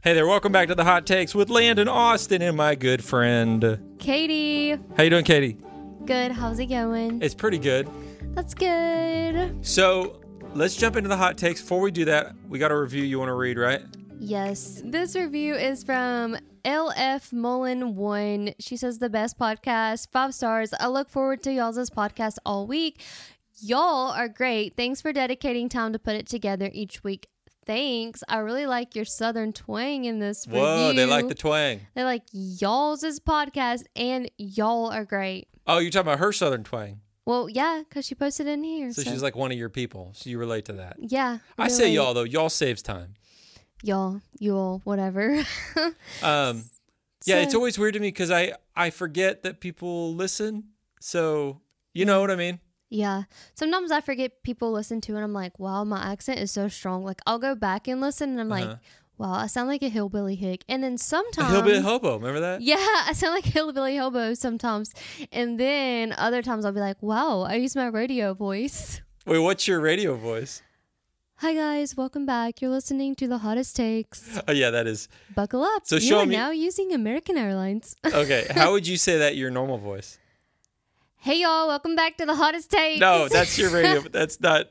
Hey there, welcome back to the Hot Takes with Landon Austin and my good friend Katie. How you doing, Katie? Good. How's it going? It's pretty good. That's good. So let's jump into the Hot Takes. Before we do that, we got a review you want to read, right? Yes. This review is from LF Mullen 1. She says, the best podcast, 5 stars. I look forward to y'all's podcast all week. Y'all are great. Thanks for dedicating time to put it together each week. Thanks. I really like your southern twang in this review. Whoa, they like the twang. They like y'all's podcast and y'all are great. Oh, you're talking about her southern twang. Well, yeah, because she posted in here. So she's like one of your people. So you relate to that. Yeah. I say y'all, though. Y'all saves time. Y'all, you'll, whatever. Yeah, it's always weird to me because I forget that people listen. So you know what I mean? Yeah. Sometimes I forget people listen to and I'm like, wow, my accent is so strong. Like, I'll go back and listen and I'm like, wow, I sound like a hillbilly hick. And then sometimes... A hillbilly hobo, remember that? Yeah, I sound like a hillbilly hobo sometimes. And then other times I'll be like, wow, I use my radio voice. Wait, what's your radio voice? Hi guys, welcome back. You're listening to The Hottest Takes. Oh yeah, that is. Buckle up. So you are now using American Airlines. Okay, how would you say that your normal voice? Hey y'all, welcome back to The Hottest Takes. No, that's your radio. That's not.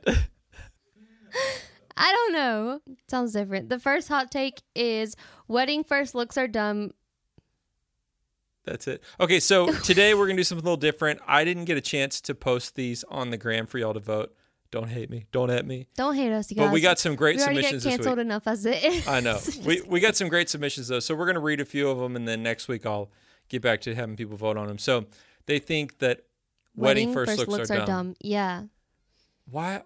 I don't know. Sounds different. The first hot take is wedding first looks are dumb. That's it. Okay, so today we're going to do something a little different. I didn't get a chance to post these on the gram for y'all to vote. Don't hate me. Don't at me. Don't hate us, you guys. But we got some great we submissions get canceled this week. enough as it is. I know. We got some great submissions, though. So we're going to read a few of them, and then next week I'll get back to having people vote on them. So they think that wedding first looks are dumb. Yeah. Why?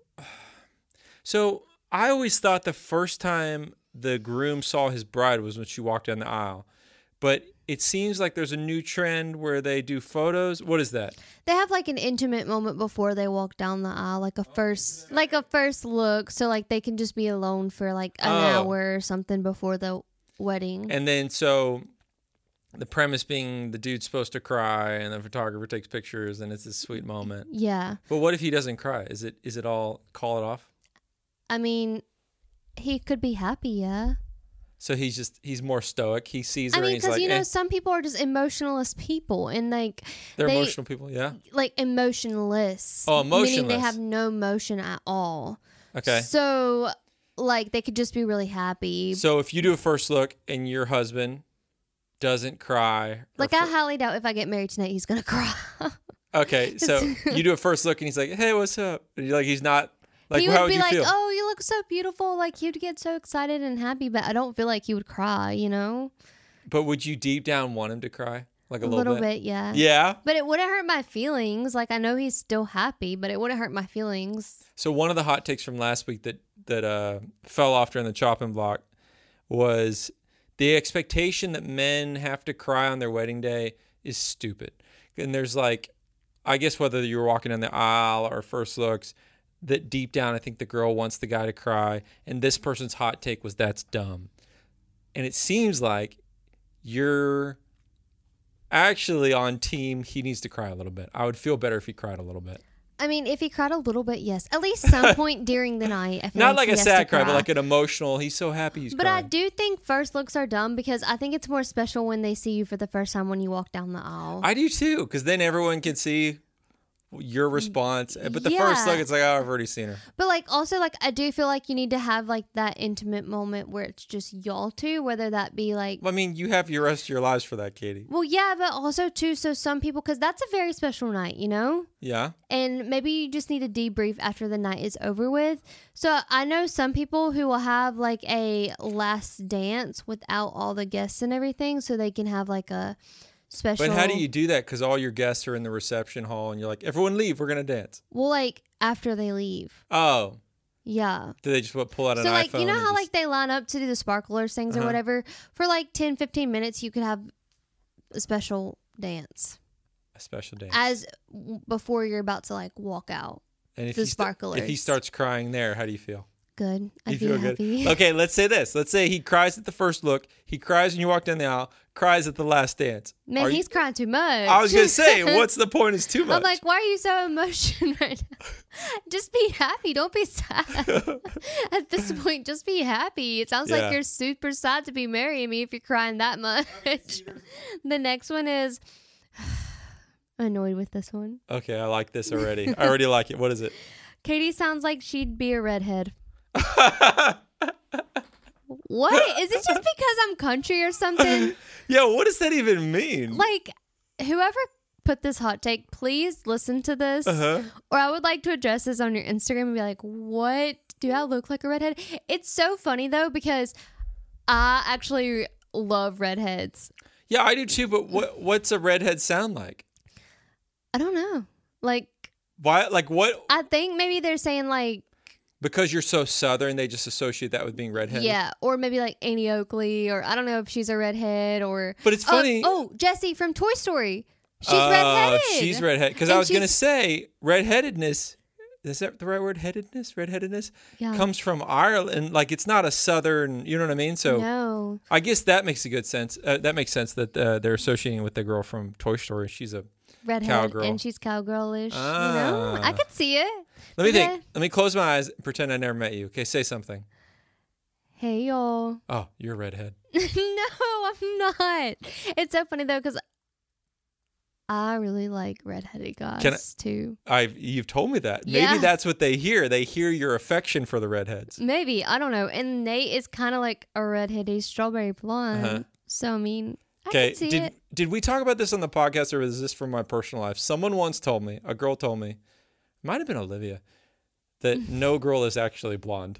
So I always thought the first time the groom saw his bride was when she walked down the aisle. But it seems like there's a new trend where they do photos. What is that? They have like an intimate moment before they walk down the aisle, like a first look. So like they can just be alone for like an hour or something before the wedding. And then so the premise being the dude's supposed to cry and the photographer takes pictures and it's this sweet moment. Yeah. But what if he doesn't cry? Is it all call it off? I mean, he could be happy, yeah. So he's more stoic. He sees her and he's because like, some people are just emotionless people and like they're emotional people, yeah. Like emotionless. Oh, emotionless. Meaning they have no emotion at all. Okay. So like they could just be really happy. So if you do a first look and your husband doesn't cry, like I highly doubt if I get married tonight he's gonna cry. Okay, so you do a first look and he's like, "Hey, what's up?" And you're like, he's not. Like, he how would would be you like, feel? "Oh, you look so beautiful." Like he'd get so excited and happy, but I don't feel like he would cry, you know? But would you deep down want him to cry? Like a little bit, yeah. Yeah? But it wouldn't hurt my feelings. Like I know he's still happy, but it wouldn't hurt my feelings. So one of the hot takes from last week that fell off during the chopping block was the expectation that men have to cry on their wedding day is stupid. And there's like, I guess whether you're walking down the aisle or first looks, that deep down, I think the girl wants the guy to cry. And this person's hot take was that's dumb. And it seems like you're actually on team he needs to cry a little bit. I would feel better if he cried a little bit. I mean, if he cried a little bit, yes. At least some point during the night. I feel Not like he a has sad to cry, but like an emotional, he's so happy he's crying. But I do think first looks are dumb because I think it's more special when they see you for the first time when you walk down the aisle. I do too, because then everyone can see your response. But the first look, it's like, oh, I've already seen her. But like also like I do feel like you need to have like that intimate moment where it's just y'all two, whether that be like I mean, you have your rest of your lives for that, Katie. Well, yeah, but also too, so some people, because that's a very special night, you know? Yeah. And maybe you just need a debrief after the night is over with. So I know some people who will have like a last dance without all the guests and everything, so they can have like a special. But how do you do that? Because all your guests are in the reception hall and you're like, everyone leave, we're going to dance. Well, like after they leave. Oh. Yeah. Do they just pull out an iPhone? So like, you know how like they line up to do the sparklers things or whatever? For like 10, 15 minutes, you could have a special dance. A special dance. As before you're about to like walk out. And if the sparklers. if he starts crying there, how do you feel? good. I'd You be feel happy. good. Okay, let's say this. Let's say he cries at the first look. He cries when you walk down the aisle. Cries at the last dance. Man, he's crying too much. I was gonna say, what's the point? Is too much. I'm like, why are you so emotional right now? Just be happy. Don't be sad. At this point, just be happy. It sounds Yeah. like you're super sad to be marrying me if you're crying that much. The next one is I'm annoyed with this one. Okay, I like this already. I already like it. What is it? Katie sounds like she'd be a redhead. What? Is it just because I'm country or something? Yeah, what does that even mean? Like, whoever put this hot take, please listen to this. Uh-huh. Or I would like to address this on your Instagram and be like, what? Do I look like a redhead? It's so funny, though, because I actually love redheads. Yeah, I do too, but what's a redhead sound like? I don't know. Like, Why? Like what? I think maybe they're saying, like, Because you're so southern, they just associate that with being redhead. yeah, or maybe like Annie Oakley, or I don't know if she's a redhead, or But it's funny. Oh, Jessie from Toy Story. She's redheaded. She's redhead. Because And I was going to she's- say, redheadedness, is that the right word? Redheadedness Yeah. comes from Ireland. Like, it's not a southern, you know what I mean? So No. I guess that makes a good sense. That makes sense that they're associating with the girl from Toy Story. She's a Redhead. Cowgirl. And she's cowgirlish. You know? I Ah. could see it. Let me Yeah. think. Let me close my eyes and pretend I never met you. Okay, say something. Hey, y'all. Oh, you're a redhead. No, I'm not. It's so funny, though, because I really like redheaded guys, too. You've told me that. Yeah. Maybe that's what they hear. They hear your affection for the redheads. Maybe. I don't know. And Nate is kind of like a redhead. He's strawberry blonde. Uh-huh. So, I mean, I Okay, can see did it. did we talk about this on the podcast, or was this from my personal life? Someone once told me, a girl told me, might have been Olivia, that no girl is actually blonde.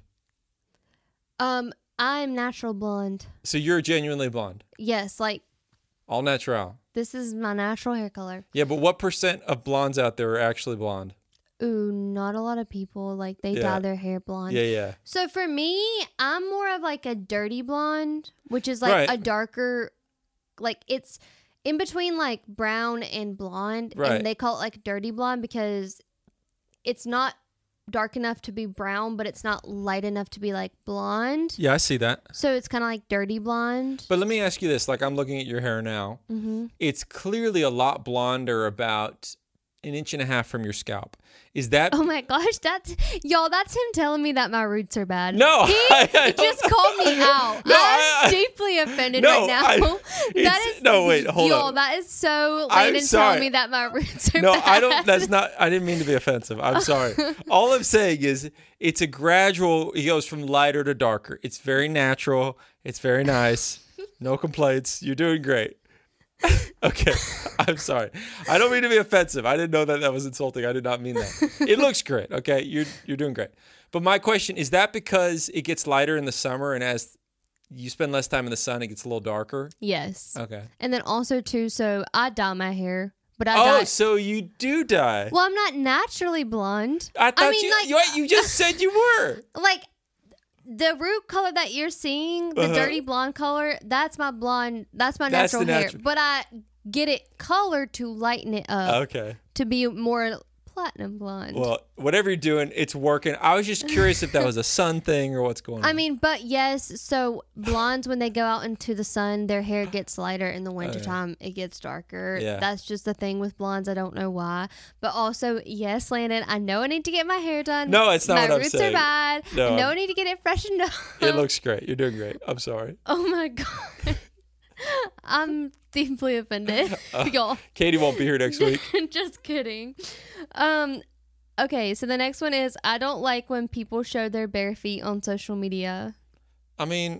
I'm natural blonde. So you're genuinely blonde, Yes, like, all natural. this is my natural hair color. Yeah, but what % of blondes out there are actually blonde? Ooh, not a lot of people. Like, they Yeah. dye their hair blonde. Yeah. So for me, I'm more of like a dirty blonde, which is like Right. a darker, like it's in between like brown and blonde. Right. And they call it like dirty blonde because it's not dark enough to be brown, but it's not light enough to be like blonde. Yeah, I see that. So it's kind of like dirty blonde. But let me ask you this. Like, I'm looking at your hair now. Mm-hmm. It's clearly a lot blonder about an inch and a half from your scalp. Is that... Oh my gosh, that's him telling me that my roots are bad. No, He I don't just know. called me out. No, I'm I- deeply offended No, right now. it's- no, wait, hold y'all, on. that is so I'm Landon sorry. telling me that my roots are No, bad. I don't. That's not. I didn't mean to be offensive. I'm sorry. All I'm saying is it's a gradual. It goes from lighter to darker. It's very natural. It's very nice. No complaints. You're doing great. Okay, I'm sorry. I don't mean to be offensive. I didn't know that was insulting. I did not mean that. It looks great. Okay, you're doing great. But my question is that because it gets lighter in the summer, and as you spend less time in the sun, it gets a little darker. Yes. Okay. And then also too, so I dye my hair, but I Oh, dye. so you do dye. Well, I'm not naturally blonde. I thought mean, you just said you were. Like the root color that you're seeing, the Uh-huh. dirty blonde color, that's my blonde. That's my That's natural the hair. natural- But I get it colored to lighten it up Okay. to be more platinum blonde. Well, whatever you're doing, it's working. I was just curious if that was a sun thing or what's going on. I mean, but yes, so blondes, when they go out into the sun, their hair gets lighter. In the wintertime, it gets darker. Yeah. That's just the thing with blondes. I don't know why. But also, yes, Landon, I know I need to get my hair done. No, it's not my what I'm roots saying. are bad. No, I know I'm- I need to get it freshened up. it looks great. You're doing great. I'm sorry. Oh my God. I'm deeply offended. Y'all. Katie won't be here next week. Just kidding. Okay, so the next one is I don't like when people show their bare feet on social media. I mean,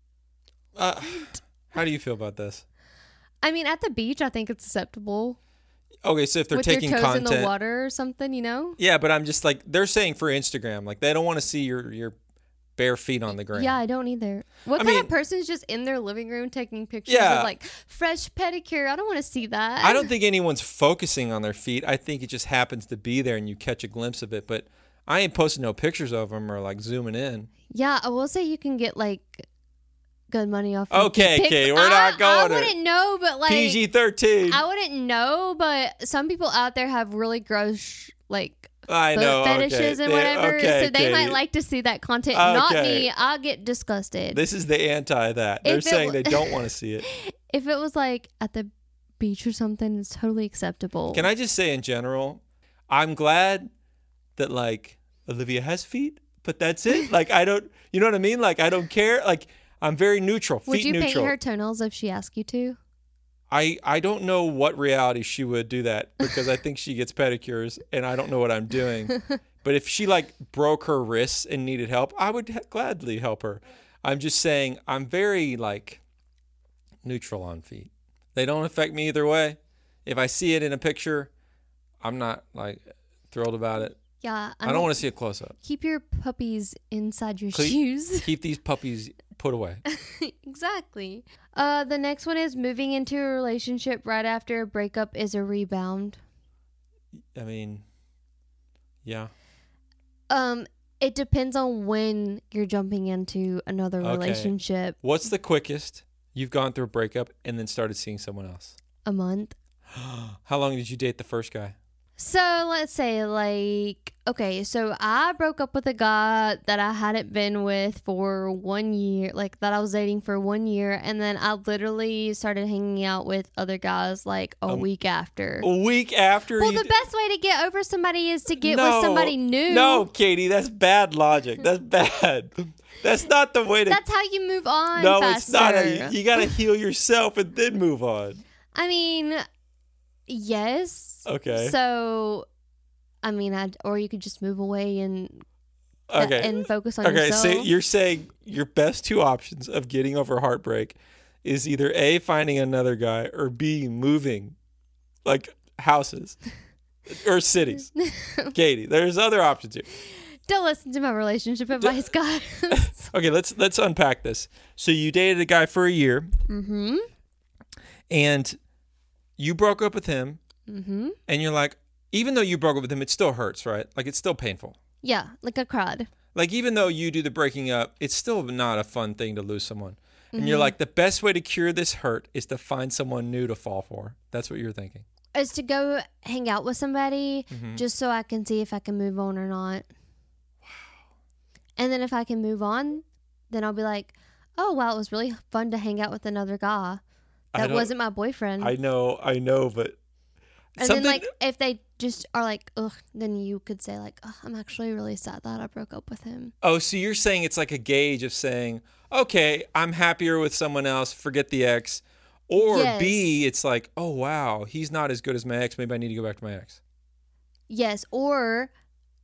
how do you feel about this? I mean, at the beach, I think it's acceptable. Okay, so if they're With taking their toes content, in the water or something, you know? yeah, but I'm just like they're saying for Instagram, like they don't want to see your bare feet on the ground. Yeah, I don't either. What I kind mean- of person's just in their living room taking pictures Yeah. of like fresh pedicure? I don't want to see that. I don't think anyone's focusing on their feet. I think it just happens to be there and you catch a glimpse of it. But I ain't posting no pictures of them or like zooming in. Yeah, I will say you can get like good money off. Okay, pics. Kay, we're not going I there. wouldn't know, but like PG-13. I wouldn't know, but some people out there have really gross like I know. fetishes and whatever. Okay, so they might Katie. like to see that content. Not Okay. me. I'll get disgusted. This is the anti that. They're If it saying w- they don't want to see it. If it was like at the beach or something, it's totally acceptable. Can I just say in general, I'm glad that like Olivia has feet, but that's it. Like I don't, you know what I mean? Like I don't care. Like I'm very neutral. Would Feet you neutral. paint her toenails if she asked you to? I don't know what reality she would do that because I think she gets pedicures and I don't know what I'm doing. But if she like broke her wrists and needed help, I would gladly help her. I'm just saying I'm very like neutral on feet. They don't affect me either way. If I see it in a picture, I'm not like thrilled about it. Yeah. I don't want to see a close up. Keep your puppies inside your Cle- shoes. Keep these puppies put away. Exactly. The next one is moving into a relationship right after a breakup is a rebound. I mean, yeah. It depends on when you're jumping into another Okay. relationship. What's the quickest you've gone through a breakup and then started seeing someone else? A month. How long did you date the first guy? So let's say okay, so I broke up with a guy that I hadn't been with for 1 year, like that I was dating for 1 year. And then I literally started hanging out with other guys like a week after. A week after Well, you the best way to get over somebody is to get with No. somebody new. No, Katie, that's bad logic. That's bad. That's not the way to That's how you move on No, faster. it's not. You got to heal yourself and then move on. I mean, yes. Okay. So, I mean, or you could just move away and focus on Okay, yourself. so you're saying your best two options of getting over heartbreak is either A, finding another guy, or B, moving, like houses or cities. Katie, there's other options here. Don't listen to my relationship advice, guys. Okay, let's unpack this. So you dated a guy for a year, Mm-hmm. and you broke up with him, Mm-hmm. and you're like, even though you broke up with him, it still hurts, right? Like it's still painful. Yeah, like I cried. Like even though you do the breaking up, it's still not a fun thing to lose someone. And you're Mm-hmm. like, the best way to cure this hurt is to find someone new to fall for. That's what you're thinking. Is to go hang out with somebody Mm-hmm. just so I can see if I can move on or not. Wow. And then if I can move on, then I'll be like, oh, wow, it was really fun to hang out with another guy. I That don't- wasn't my boyfriend. I know, but And something. then, like, if they just are like, ugh, then you could say, like, oh, I'm actually really sad that I broke up with him. Oh, so you're saying it's like a gauge of saying, okay, I'm happier with someone else, forget the ex. Or Yes. B, it's like, oh, wow, he's not as good as my ex. Maybe I need to go back to my ex. Yes. Or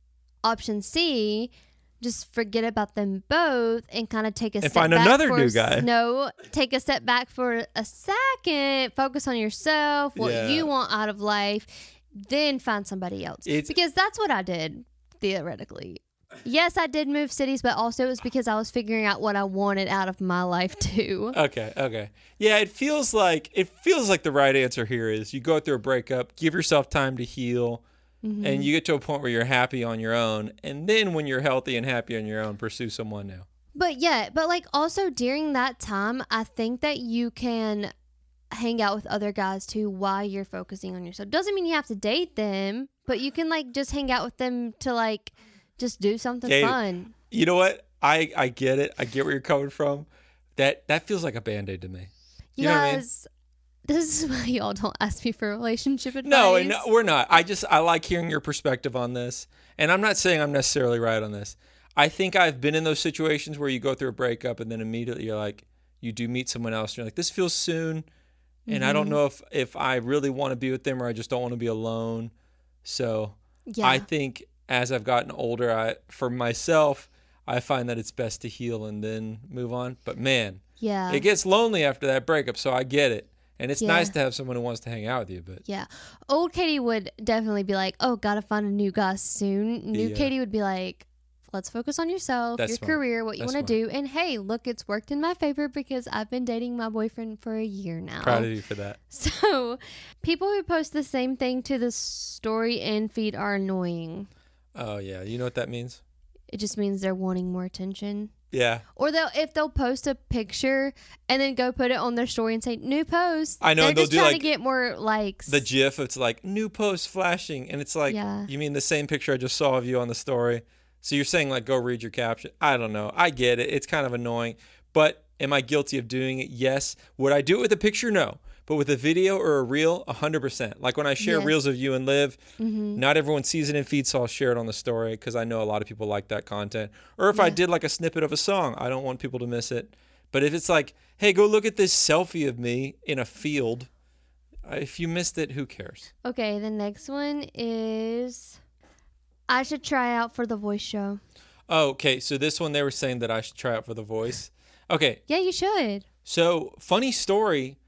option C, just forget about them both and kind of take a And step find back another for new guy. No, take a step back for a second, focus on yourself, what Yeah. you want out of life, then find somebody else. Because that's what I did, theoretically. Yes, I did move cities, but also it was because I was figuring out what I wanted out of my life too. Okay. Yeah, it feels like the right answer here is you go through a breakup, give yourself time to heal, and you get to a point where you're happy on your own, and then when you're healthy and happy on your own, pursue someone new. But like also during that time, I think that you can hang out with other guys too while you're focusing on yourself. Doesn't mean you have to date them, but you can like just hang out with them to like just do something Katie, fun. You know what? I get it. I get where you're coming from. That feels like a Band-Aid to me. You know what I mean? guys, this is why y'all don't ask me for relationship advice. No, and we're not. I like hearing your perspective on this. And I'm not saying I'm necessarily right on this. I think I've been in those situations where you go through a breakup and then immediately you're like, you do meet someone else. And you're like, this feels soon. And I don't know if I really want to be with them or I just don't want to be alone. So Yeah. I think as I've gotten older, for myself, I find that it's best to heal and then move on. But man, Yeah. it gets lonely after that breakup. So I get it. And it's Yeah. nice to have someone who wants to hang out with you. But Yeah. Old Katie would definitely be like, oh, gotta find a new guy soon. New Yeah. Katie would be like, let's focus on yourself, That's your smart. career, what you That's want to do. And hey, look, it's worked in my favor because I've been dating my boyfriend for a year now. proud of you for that. So people who post the same thing to the story and feed are annoying. Oh, yeah. You know what that means? It just means they're wanting more attention. Yeah. Or if they'll post a picture and then go put it on their story and say new post. I know, They're and they'll just do trying like to get more likes. the GIF. It's like new post flashing, and it's like, you mean the same picture I just saw of you on the story? So you're saying like, go read your caption. I don't know. I get it. It's kind of annoying, but am I guilty of doing it? Yes. Would I do it with a picture? No. But with a video or a reel, 100%. Like when I share reels of you and Liv, not everyone sees it in feed, so I'll share it on the story because I know a lot of people like that content. Or if I did like a snippet of a song, I don't want people to miss it. But if it's like, hey, go look at this selfie of me in a field, if you missed it, who cares? Okay, the next one is I should try out for the voice show. Oh, okay. So this one, they were saying that I should try out for The Voice. Okay. Yeah, you should. So funny story.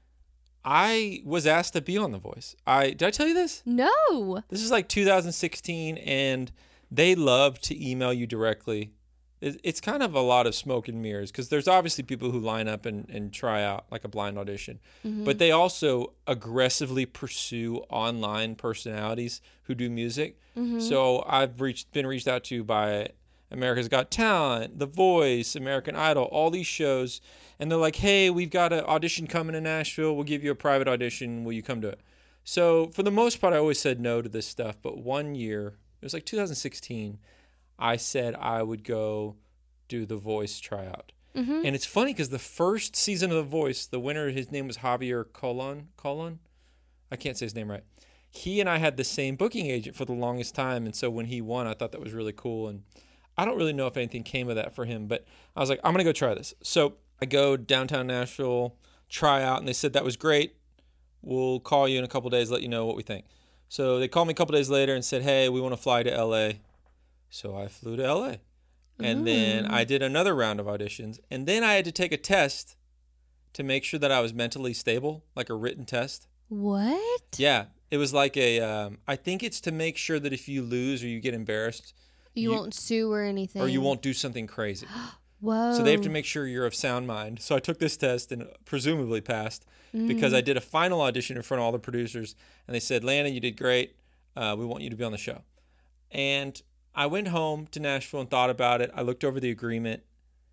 I was asked to be on The Voice. Did I tell you this? No. This is like 2016, and they love to email you directly. It's kind of a lot of smoke and mirrors because there's obviously people who line up and try out like a blind audition. But they also aggressively pursue online personalities who do music. So I've been reached out to by America's Got Talent, The Voice, American Idol, all these shows. And they're like, hey, we've got an audition coming in Nashville. We'll give you a private audition. Will you come to it? So for the most part, I always said no to this stuff. But one year, it was like 2016, I said I would go do The Voice tryout. And it's funny because the first season of The Voice, the winner, his name was Javier Colon. I can't say his name right. He and I had the same booking agent for the longest time. And so when he won, I thought that was really cool. And I don't really know if anything came of that for him. But I was like, I'm going to go try this. So I go downtown Nashville, try out, and they said that was great. We'll call you in a couple of days, let you know what we think. So they called me a couple of days later and said, hey, we want to fly to LA. So I flew to LA. And then I did another round of auditions. And then I had to take a test to make sure that I was mentally stable, like a written test. What? Yeah. It was like I think it's to make sure that if you lose or you get embarrassed, you won't sue or anything. Or you won't do something crazy. Whoa. So they have to make sure you're of sound mind. So I took this test and presumably passed because I did a final audition in front of all the producers. And they said, Landon, you did great. We want you to be on the show. And I went home to Nashville and thought about it. I looked over the agreement.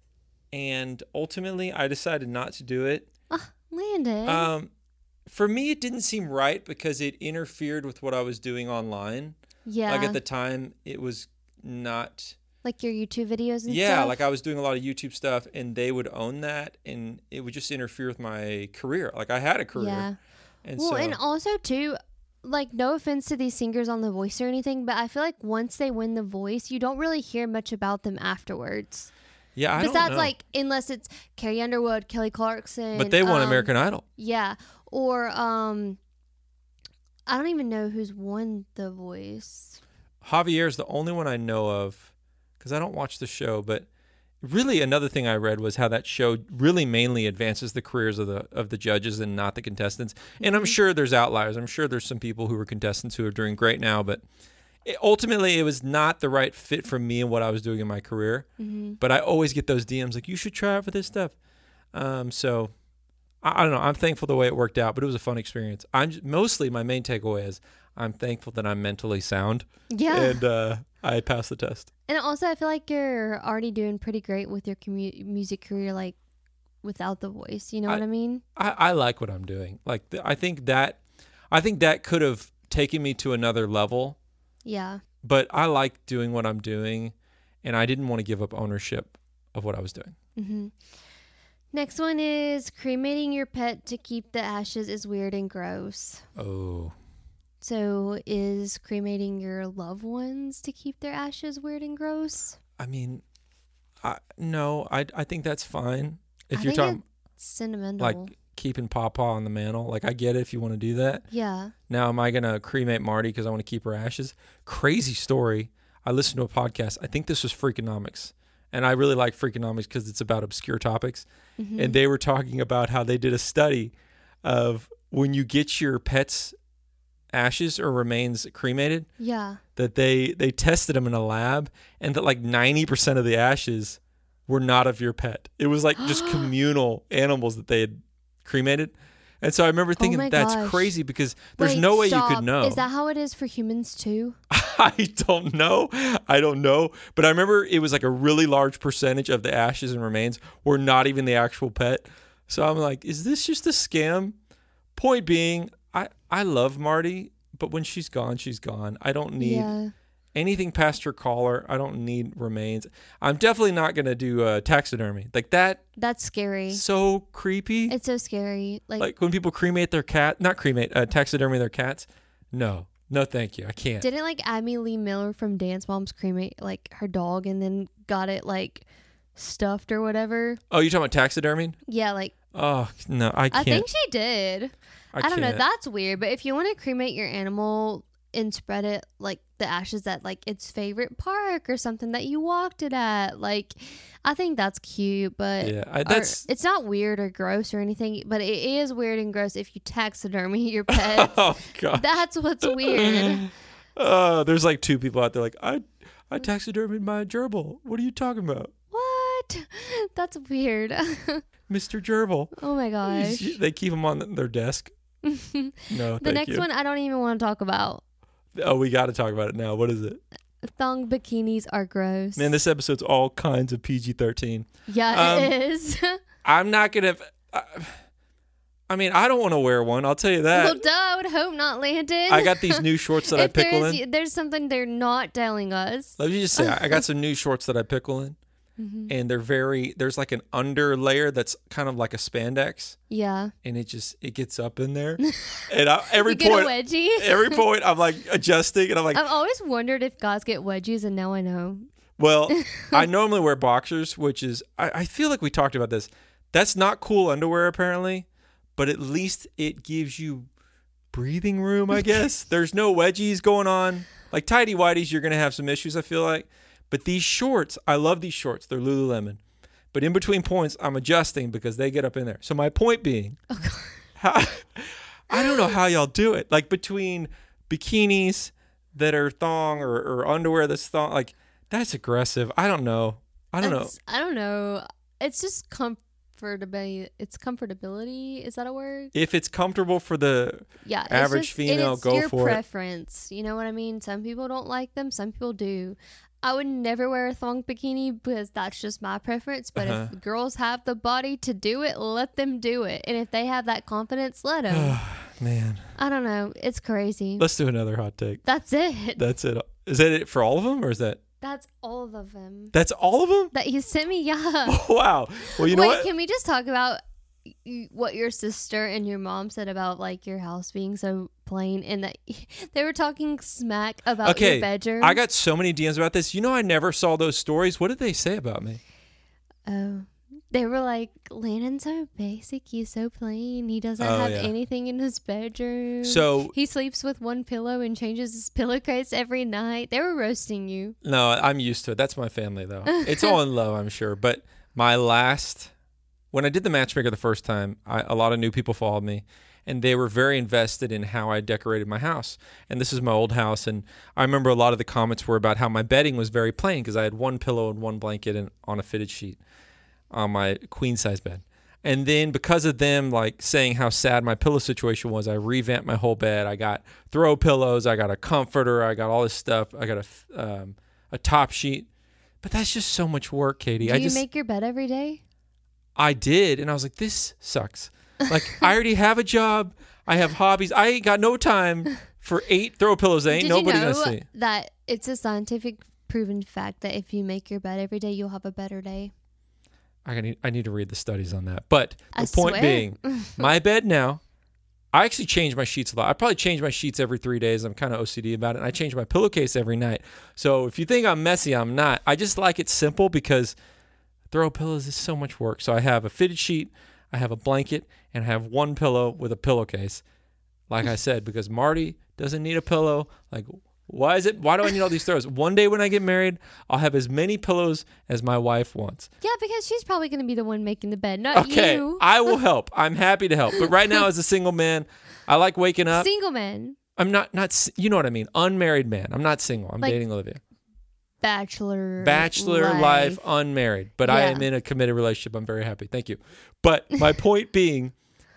And ultimately, I decided not to do it. Landon. For me, it didn't seem right because it interfered with what I was doing online. Yeah. Like at the time, it was not... Like your YouTube videos and stuff? Yeah, like I was doing a lot of YouTube stuff and they would own that and it would just interfere with my career. Like I had a career. Yeah. And and also too, like no offense to these singers on The Voice or anything, but I feel like once they win The Voice, you don't really hear much about them afterwards. Yeah, Besides, don't know. like, unless it's Carrie Underwood, Kelly Clarkson. But they won American Idol. Yeah. Or, I don't even know who's won The Voice. Javier's the only one I know of because I don't watch the show. But really another thing I read was how that show really mainly advances the careers of the judges and not the contestants. And I'm sure there's outliers. I'm sure there's some people who are contestants who are doing great now. But ultimately, it was not the right fit for me and what I was doing in my career. But I always get those DMs like, you should try out for this stuff. So I don't know. I'm thankful the way it worked out, but it was a fun experience. Mostly my main takeaway is I'm thankful that I'm mentally sound. Yeah. And I passed the test. And also, I feel like you're already doing pretty great with your music career, like without The Voice. You know what I mean? I like what I'm doing. Like I think that could have taken me to another level. Yeah. But I like doing what I'm doing, and I didn't want to give up ownership of what I was doing. Mm-hmm. Next one is cremating your pet to keep the ashes is weird and gross. Oh. So is cremating your loved ones to keep their ashes weird and gross? I mean, no, I think that's fine. If I you're think talking it's sentimental. like keeping Pawpaw on the mantle, like I get it if you want to do that. Yeah. Now, am I going to cremate Marty because I want to keep her ashes? Crazy story. I listened to a podcast. I think this was Freakonomics. And I really like Freakonomics because it's about obscure topics. Mm-hmm. And they were talking about how they did a study of when you get your pet's ashes or remains cremated. Yeah. That they tested them in a lab and that like 90% of the ashes were not of your pet. It was like just communal animals that they had cremated. And so I remember thinking my that's gosh. crazy because there's Wait, no way stop. you could know. Is that how it is for humans too? I don't know. I don't know. But I remember it was like a really large percentage of the ashes and remains were not even the actual pet. So I'm like, is this just a scam? Point being, I love Marty, but when she's gone, she's gone. I don't need anything past her collar. I don't need remains. I'm definitely not going to do taxidermy. Like that. That's scary. So creepy. It's so scary. Like when people cremate their cat, not cremate, taxidermy their cats. No, thank you. I can't. Didn't like Abby Lee Miller from Dance Moms cremate like her dog and then got it like stuffed or whatever? Oh, you're talking about taxidermy? Yeah, like. Oh, no, I can't. I think she did. I don't know. can't. That's weird. But if you want to cremate your animal and spread it like the ashes at like its favorite park or something that you walked it at, like I think that's cute. But Yeah, it's not weird or gross or anything. But it is weird and gross if you taxidermy your pets. Oh god, That's what's weird. There's like two people out there like I taxidermied my gerbil. What are you talking about, What? That's weird. Mr. Gerbil? Oh my gosh. They keep them on their desk. No, The next one I don't even want to talk about. Oh, we got to talk about it now. What is it? Thong bikinis are gross. Man, this episode's all kinds of PG-13. Yeah, it is. I'm not gonna. I mean, I don't want to wear one. I'll tell you that. Well, duh, I would hope not, Landon. I got these new shorts that I pickle in. There's something they're not telling us. Let me just say, I got some new shorts that I pickle in. And there's like an under layer that's kind of like a spandex. Yeah. And it gets up in there. And every You get point, a wedgie? every point I'm like adjusting and I'm like, I've always wondered if guys get wedgies, and now I know. well, I normally wear boxers, which is, I feel like we talked about this. That's not cool underwear apparently, but at least it gives you breathing room, I guess. There's no wedgies going on. Like tighty whities, you're going to have some issues, I feel like. But these shorts, I love these shorts. They're Lululemon. But in between points, I'm adjusting because they get up in there. So my point being, I don't know how y'all do it. Like between bikinis that are thong or underwear that's thong, like that's aggressive. I don't know. I don't know. It's just comfortability. It's comfortability. Is that a word? If it's comfortable for the average female, go for it. It's your preference. You know what I mean? Some people don't like them. Some people do. I would never wear a thong bikini because that's just my preference. But if girls have the body to do it, let them do it. And if they have that confidence, let them. Man. I don't know. It's crazy. Let's do another hot take. That's it. That's it. Is that it for all of them or is that? That's all of them. That's all of them? That you sent me, yeah. Oh, wow. Well, you know what? Can we just talk about what your sister and your mom said about like your house being so plain and that they were talking smack about your bedroom? I got so many DMs about this. You know, I never saw those stories. What did they say about me? Oh, they were like, Landon's so basic. He's so plain. He doesn't have anything in his bedroom. So he sleeps with one pillow and changes his pillowcase every night. They were roasting you. No, I'm used to it. That's my family, though. It's all in love, I'm sure. But when I did the Matchmaker the first time, a lot of new people followed me, and they were very invested in how I decorated my house. And this is my old house, and I remember a lot of the comments were about how my bedding was very plain because I had one pillow and one blanket and on a fitted sheet on my queen-size bed. And then because of them like saying how sad my pillow situation was, I revamped my whole bed. I got throw pillows, I got a comforter, I got all this stuff. I got a top sheet. But that's just so much work, Katie. Do you make your bed every day? I did, and I was like, this sucks. Like, I already have a job. I have hobbies. I ain't got no time for 8 throw pillows. Ain't nobody gonna see. That it's a scientific proven fact that if you make your bed every day, you'll have a better day. I need to read the studies on that. But the point being, my bed now, I actually change my sheets a lot. I probably change my sheets every 3 days. I'm kind of OCD about it. And I change my pillowcase every night. So if you think I'm messy, I'm not. I just like it simple because throw pillows is so much work. So I have a fitted sheet, I have a blanket, and I have one pillow with a pillowcase. Like I said, because Marty doesn't need a pillow. Like, why do I need all these throws? One day when I get married, I'll have as many pillows as my wife wants. Yeah, because she's probably going to be the one making the bed, not you. Okay, I will help. I'm happy to help. But right now, as a single man, I like waking up. Single man. I'm not, you know what I mean? Unmarried man. I'm not single. I'm dating Olivia. Bachelor life, unmarried. But I am in a committed relationship. I'm very happy. Thank you. But my point being,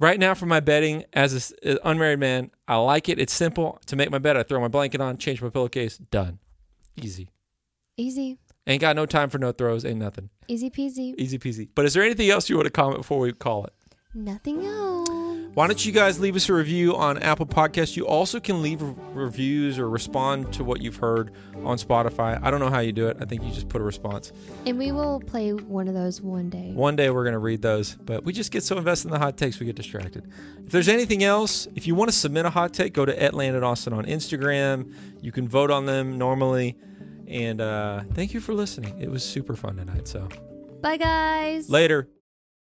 Right now for my bedding, as an unmarried man, I like it. It's simple. To make my bed, I throw my blanket on, change my pillowcase, done. Easy. Easy. Ain't got no time for no throws, ain't nothing. Easy peasy. Easy peasy. But is there anything else you want to comment before we call it? Nothing else. Why don't you guys leave us a review on Apple Podcasts? You also can leave reviews or respond to what you've heard on Spotify. I don't know how you do it. I think you just put a response. And we will play one of those one day. One day we're going to read those, but we just get so invested in the hot takes we get distracted. If there's anything else, if you want to submit a hot take, go to @LandonAustin on Instagram. You can vote on them normally. And thank you for listening. It was super fun tonight. So bye, guys. Later.